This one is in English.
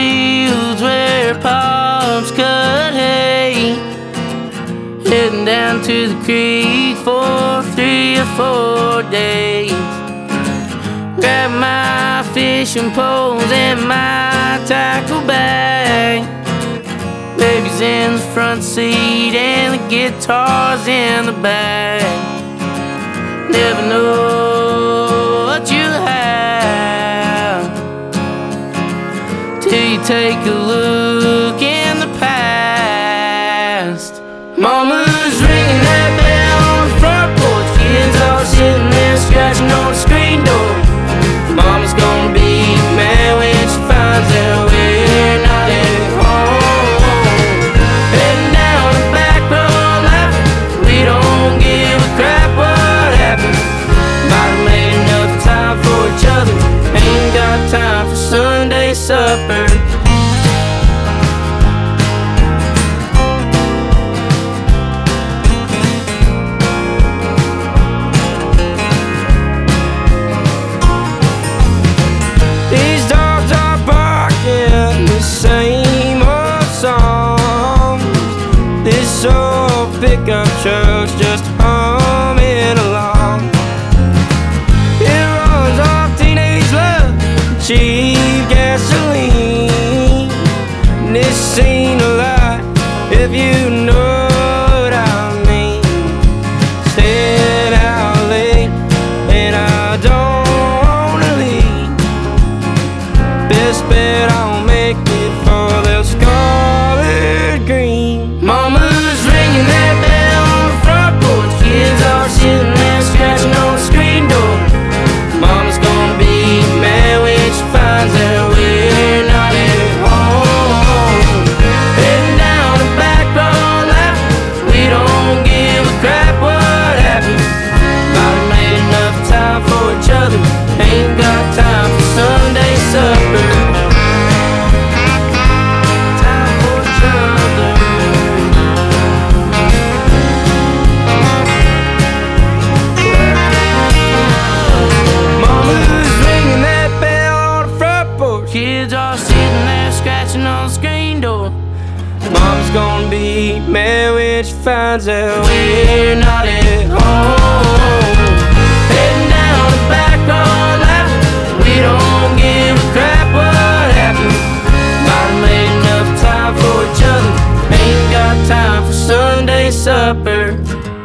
fields where pops cut hay, heading down to the creek for 3 or 4 days. Grab my fishing poles and my tackle bag. Baby's in the front seat and the guitar's in the back. Never know what you have till you take a look in the past. Mama's ringing that bell on the front porch. Kids all sitting there scratching on the screen door. Mama's gonna be mad when she finds out we're not at home. Heading down the back road laughing, we don't give a crap what happened. Might have made enough time for each other, ain't got time for Sunday supper. Pickup trucks just humming along. It runs off teenage love, cheap gasoline. This ain't a lie if you know what I mean. Staying out late and I don't wanna leave. Best bet I'll make it for the Scarlet Green. Mama's ringing that bell on the front porch. Kids are sitting there scratching on the screen door. Mama's gonna be mad when she finds out we're not at home. Heading down the back road laughing, we don't give a crap what happened. Might have made enough time for each other, ain't got time for Sunday supper. Kids are sitting there scratching on the screen door. Mom's gonna be mad when she finds out we're not at home. Heading down the back road laughing, we don't give a crap what happened. Might have made enough time for each other, ain't got time for Sunday supper.